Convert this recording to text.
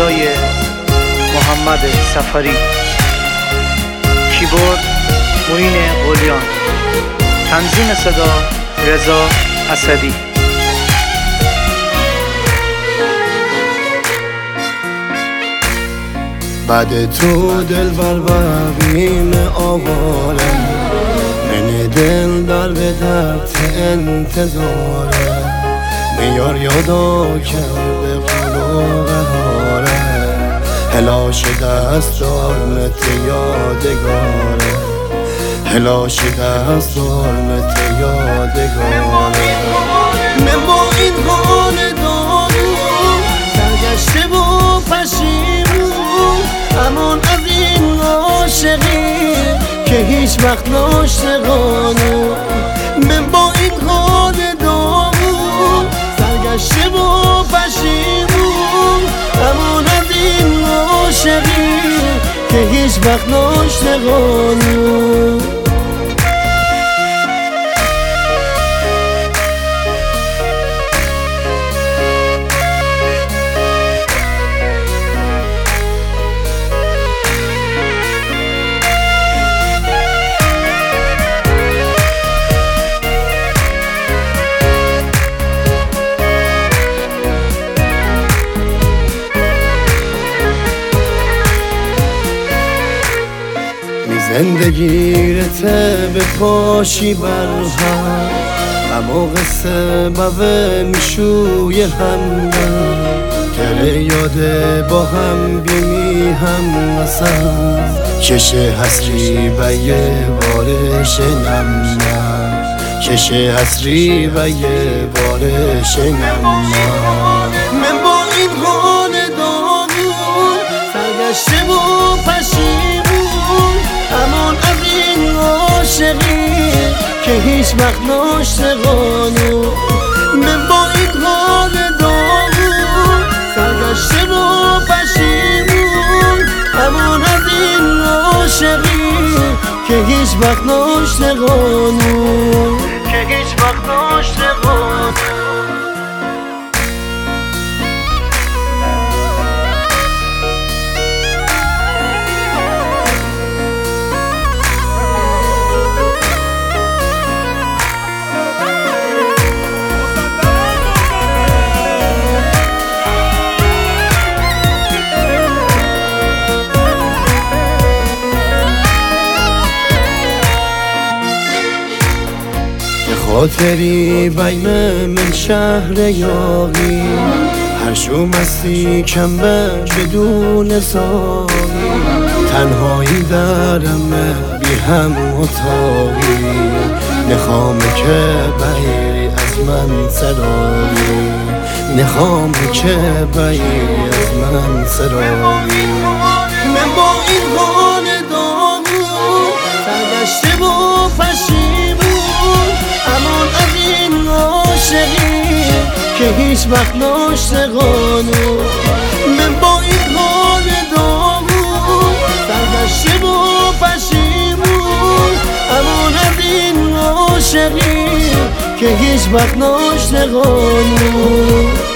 صدای محمد سفری، کیبورد معین قلیان، تنظیم صدا رضا اسدی. بعد تو دلبر ببین آواره، من دل در به درد انتظاره، میار یادا کرده قلو قراره، هلا شده است دارمت یادگاره، هلا شده است دارمت یادگاره. من با این حال دارم سرگشته و پشیمون، امان از این عاشقی که هیچ وقت ناشتغانم. من با این حال دارم سرگشته و پشیمون، امان از این عاشقی که هیچ وقت ناشتغانم. زندگیرته به پاشی برهم، اما قصه بوه میشوی هم کره یاده با هم بیمی هم نسم، کشه حسری و یه بارش نم، کشه حسری و یه بارش نم. من با این حال دارم سرگشته و پشیمون، امان از این عاشقی که هیچ وقت ناشتغانم. من با این حال دارم سرگشته و پشیمون، امان از این عاشقی که هیچ وقت ناشتغانم، که هیچ وقت ناشتغانم. خاطری بین من شهر یاغی، هر شو مستی کمه بدون ساقی، تنهایی درمه بی هم اتاقی، نخوام که بگیری از من سراغی، نخوام که بگیری از من سراغی. من با این حال دارم سرگشته و پشیمون، امان از این عاشقی که هیچ وقت ناشتغانم. من با این حال دارم سرگشته و پشیمون، امان از این عاشقی که هیچ وقت ناشتغانم.